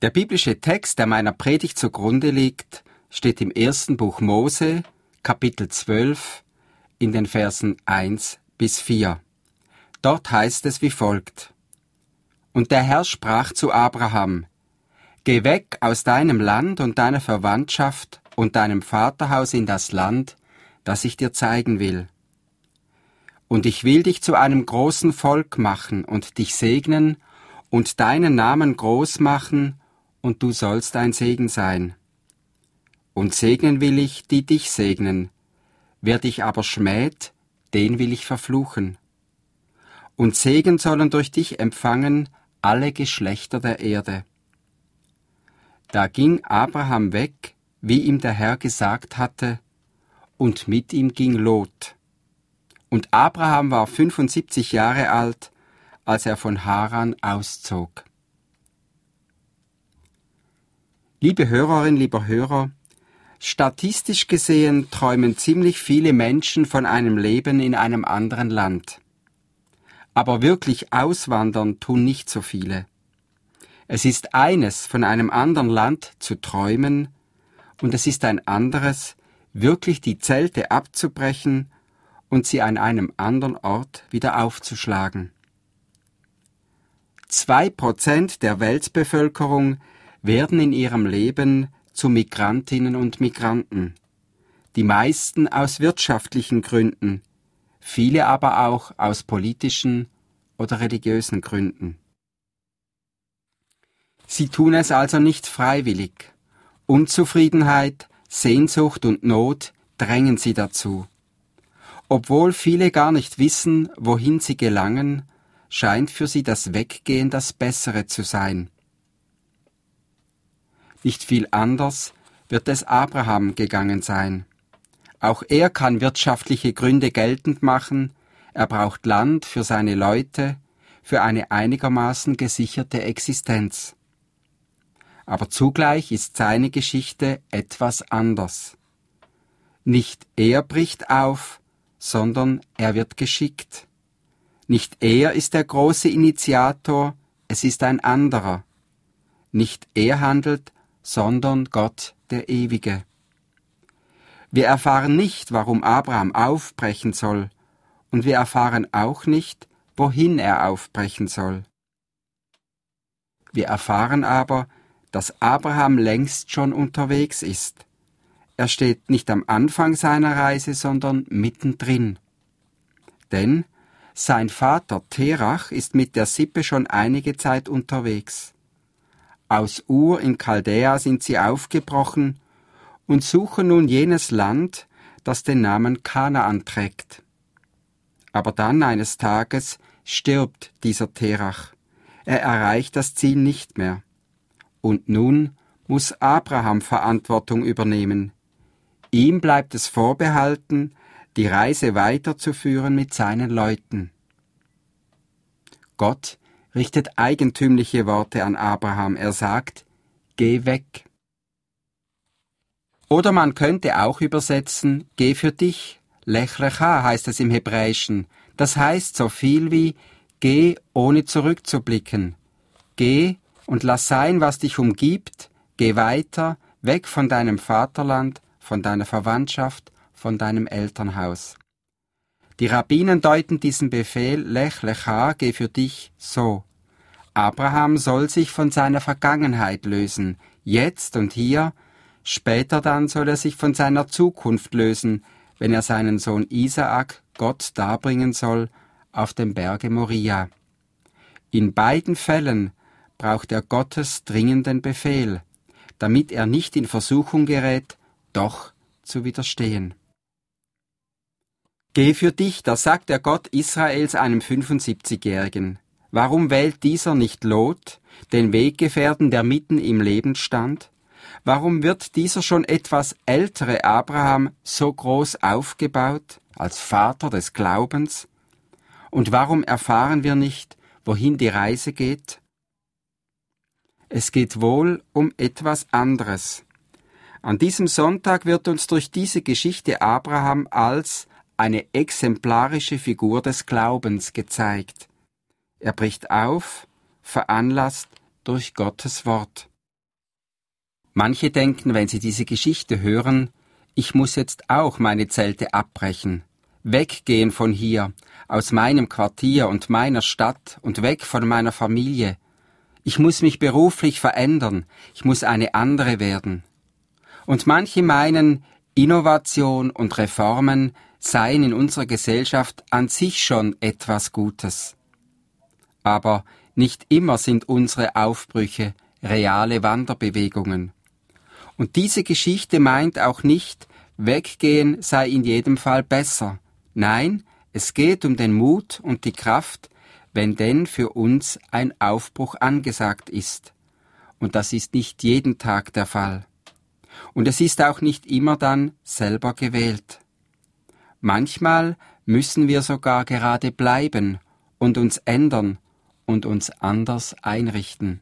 Der biblische Text, der meiner Predigt zugrunde liegt, steht im 1. Buch Mose, Kapitel 12, in den Versen 1 bis 4. Dort heißt es wie folgt: Und der Herr sprach zu Abraham: Geh weg aus deinem Land und deiner Verwandtschaft und deinem Vaterhaus in das Land, das ich dir zeigen will. Und ich will dich zu einem großen Volk machen und dich segnen und deinen Namen groß machen, und du sollst ein Segen sein. Und segnen will ich, die dich segnen. Wer dich aber schmäht, den will ich verfluchen. Und Segen sollen durch dich empfangen alle Geschlechter der Erde. Da ging Abraham weg, wie ihm der Herr gesagt hatte, und mit ihm ging Lot. Und Abraham war 75 Jahre alt, als er von Haran auszog. Liebe Hörerin, lieber Hörer, statistisch gesehen träumen ziemlich viele Menschen von einem Leben in einem anderen Land. Aber wirklich auswandern tun nicht so viele. Es ist eines, von einem anderen Land zu träumen, und es ist ein anderes, wirklich die Zelte abzubrechen und sie an einem anderen Ort wieder aufzuschlagen. 2% der Weltbevölkerung werden in ihrem Leben zu Migrantinnen und Migranten. Die meisten aus wirtschaftlichen Gründen, viele aber auch aus politischen oder religiösen Gründen. Sie tun es also nicht freiwillig. Unzufriedenheit, Sehnsucht und Not drängen sie dazu. Obwohl viele gar nicht wissen, wohin sie gelangen, scheint für sie das Weggehen das Bessere zu sein. Nicht viel anders wird es Abraham gegangen sein. Auch er kann wirtschaftliche Gründe geltend machen, er braucht Land für seine Leute, für eine einigermaßen gesicherte Existenz. Aber zugleich ist seine Geschichte etwas anders. Nicht er bricht auf, sondern er wird geschickt. Nicht er ist der große Initiator, es ist ein anderer. Nicht er handelt, sondern Gott, der Ewige. Wir erfahren nicht, warum Abraham aufbrechen soll, und wir erfahren auch nicht, wohin er aufbrechen soll. Wir erfahren aber, dass Abraham längst schon unterwegs ist. Er steht nicht am Anfang seiner Reise, sondern mittendrin. Denn sein Vater Terach ist mit der Sippe schon einige Zeit unterwegs. Aus Ur in Chaldäa sind sie aufgebrochen und suchen nun jenes Land, das den Namen Kanaan trägt. Aber dann eines Tages stirbt dieser Terach. Er erreicht das Ziel nicht mehr. Und nun muss Abraham Verantwortung übernehmen. Ihm bleibt es vorbehalten, die Reise weiterzuführen mit seinen Leuten. Gott richtet eigentümliche Worte an Abraham. Er sagt: Geh weg. Oder man könnte auch übersetzen: Geh für dich. Lech lecha heißt es im Hebräischen. Das heißt so viel wie: Geh, ohne zurückzublicken. Geh und lass sein, was dich umgibt. Geh weiter, weg von deinem Vaterland, von deiner Verwandtschaft, von deinem Elternhaus. Die Rabbinen deuten diesen Befehl Lech lecha, geh für dich, so: Abraham soll sich von seiner Vergangenheit lösen, jetzt und hier. Später dann soll er sich von seiner Zukunft lösen, wenn er seinen Sohn Isaak Gott darbringen soll auf dem Berge Moria. In beiden Fällen braucht er Gottes dringenden Befehl, damit er nicht in Versuchung gerät, doch zu widerstehen. Geh für dich, das sagt der Gott Israels einem 75-Jährigen. Warum wählt dieser nicht Lot, den Weggefährten, der mitten im Leben stand? Warum wird dieser schon etwas ältere Abraham so groß aufgebaut, als Vater des Glaubens? Und warum erfahren wir nicht, wohin die Reise geht? Es geht wohl um etwas anderes. An diesem Sonntag wird uns durch diese Geschichte Abraham als eine exemplarische Figur des Glaubens gezeigt. Er bricht auf, veranlasst durch Gottes Wort. Manche denken, wenn sie diese Geschichte hören, ich muss jetzt auch meine Zelte abbrechen, weggehen von hier, aus meinem Quartier und meiner Stadt und weg von meiner Familie. Ich muss mich beruflich verändern, ich muss eine andere werden. Und manche meinen, Innovation und Reformen seien in unserer Gesellschaft an sich schon etwas Gutes. Aber nicht immer sind unsere Aufbrüche reale Wanderbewegungen. Und diese Geschichte meint auch nicht, weggehen sei in jedem Fall besser. Nein, es geht um den Mut und die Kraft, wenn denn für uns ein Aufbruch angesagt ist. Und das ist nicht jeden Tag der Fall. Und es ist auch nicht immer dann selber gewählt. Manchmal müssen wir sogar gerade bleiben und uns ändern und uns anders einrichten.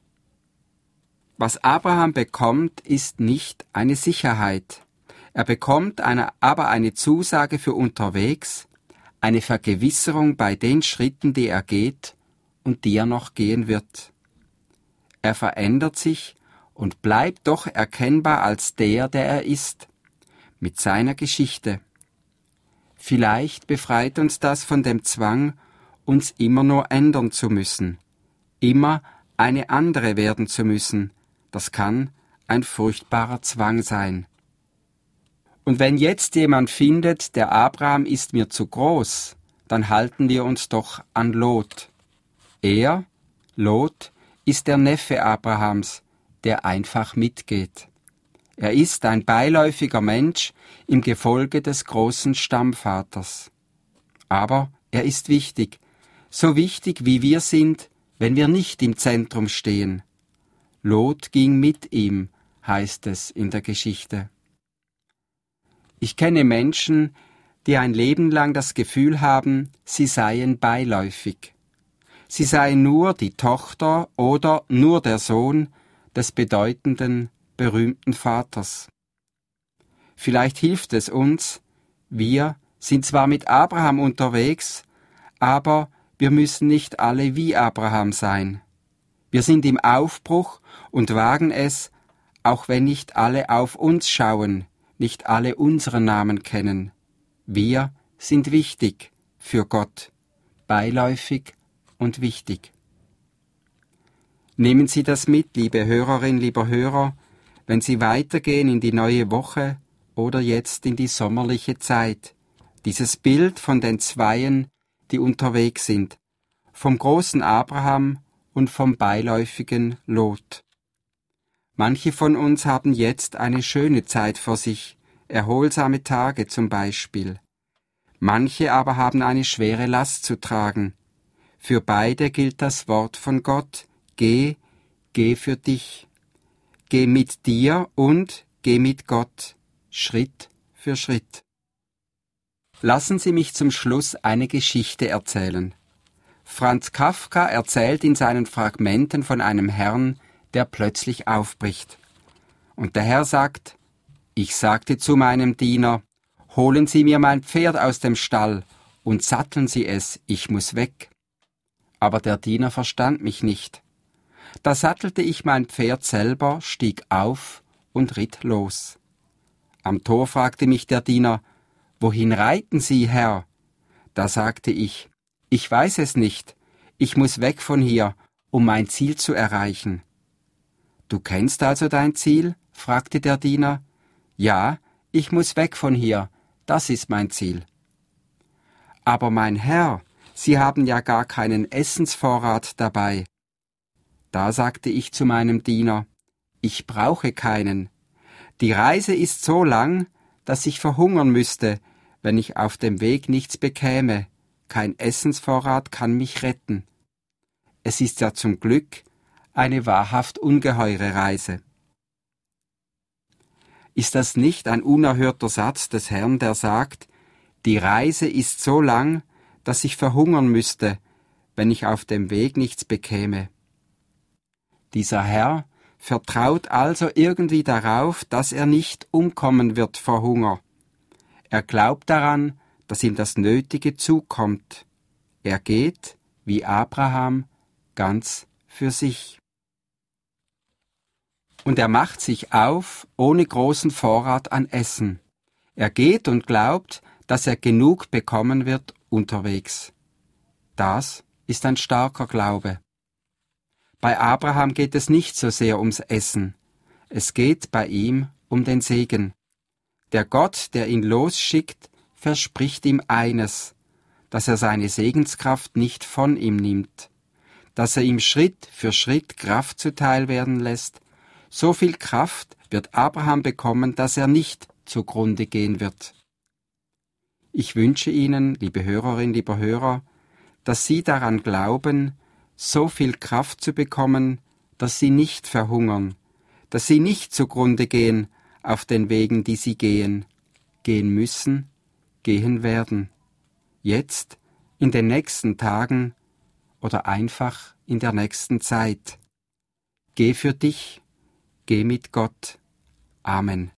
Was Abraham bekommt, ist nicht eine Sicherheit. Er bekommt aber eine Zusage für unterwegs, eine Vergewisserung bei den Schritten, die er geht und die er noch gehen wird. Er verändert sich und bleibt doch erkennbar als der er ist, mit seiner Geschichte. Vielleicht befreit uns das von dem Zwang, uns immer nur ändern zu müssen, immer eine andere werden zu müssen. Das kann ein furchtbarer Zwang sein. Und wenn jetzt jemand findet, der Abraham ist mir zu groß, dann halten wir uns doch an Lot. Er, Lot, ist der Neffe Abrahams, der einfach mitgeht. Er ist ein beiläufiger Mensch im Gefolge des großen Stammvaters. Aber er ist wichtig, so wichtig wie wir sind, wenn wir nicht im Zentrum stehen. Lot ging mit ihm, heißt es in der Geschichte. Ich kenne Menschen, die ein Leben lang das Gefühl haben, sie seien beiläufig. Sie seien nur die Tochter oder nur der Sohn des bedeutenden, berühmten Vaters. Vielleicht hilft es uns, wir sind zwar mit Abraham unterwegs, aber wir müssen nicht alle wie Abraham sein. Wir sind im Aufbruch und wagen es, auch wenn nicht alle auf uns schauen, nicht alle unseren Namen kennen. Wir sind wichtig für Gott, beiläufig und wichtig. Nehmen Sie das mit, liebe Hörerin, lieber Hörer, wenn Sie weitergehen in die neue Woche oder jetzt in die sommerliche Zeit. Dieses Bild von den Zweien, die unterwegs sind, vom großen Abraham und vom beiläufigen Lot. Manche von uns haben jetzt eine schöne Zeit vor sich, erholsame Tage zum Beispiel. Manche aber haben eine schwere Last zu tragen. Für beide gilt das Wort von Gott: Geh, geh für dich. Geh mit dir und geh mit Gott, Schritt für Schritt. Lassen Sie mich zum Schluss eine Geschichte erzählen. Franz Kafka erzählt in seinen Fragmenten von einem Herrn, der plötzlich aufbricht. Und der Herr sagt: Ich sagte zu meinem Diener, holen Sie mir mein Pferd aus dem Stall und satteln Sie es, ich muss weg. Aber der Diener verstand mich nicht. Da sattelte ich mein Pferd selber, stieg auf und ritt los. Am Tor fragte mich der Diener: Wohin reiten Sie, Herr? Da sagte ich: Ich weiß es nicht, ich muss weg von hier, um mein Ziel zu erreichen. Du kennst also dein Ziel? Fragte der Diener. Ja, ich muss weg von hier, das ist mein Ziel. Aber mein Herr, Sie haben ja gar keinen Essensvorrat dabei. Da sagte ich zu meinem Diener: Ich brauche keinen. Die Reise ist so lang, dass ich verhungern müsste, wenn ich auf dem Weg nichts bekäme. Kein Essensvorrat kann mich retten. Es ist ja zum Glück eine wahrhaft ungeheure Reise. Ist das nicht ein unerhörter Satz des Herrn, der sagt: Die Reise ist so lang, dass ich verhungern müsste, wenn ich auf dem Weg nichts bekäme? Dieser Herr vertraut also irgendwie darauf, dass er nicht umkommen wird vor Hunger. Er glaubt daran, dass ihm das Nötige zukommt. Er geht, wie Abraham, ganz für sich. Und er macht sich auf, ohne großen Vorrat an Essen. Er geht und glaubt, dass er genug bekommen wird unterwegs. Das ist ein starker Glaube. Bei Abraham geht es nicht so sehr ums Essen. Es geht bei ihm um den Segen. Der Gott, der ihn losschickt, verspricht ihm eines, dass er seine Segenskraft nicht von ihm nimmt, dass er ihm Schritt für Schritt Kraft zuteil werden lässt. So viel Kraft wird Abraham bekommen, dass er nicht zugrunde gehen wird. Ich wünsche Ihnen, liebe Hörerin, lieber Hörer, dass Sie daran glauben, so viel Kraft zu bekommen, dass Sie nicht verhungern, dass Sie nicht zugrunde gehen auf den Wegen, die Sie gehen müssen, gehen werden. Jetzt, in den nächsten Tagen oder einfach in der nächsten Zeit. Geh für dich, geh mit Gott. Amen.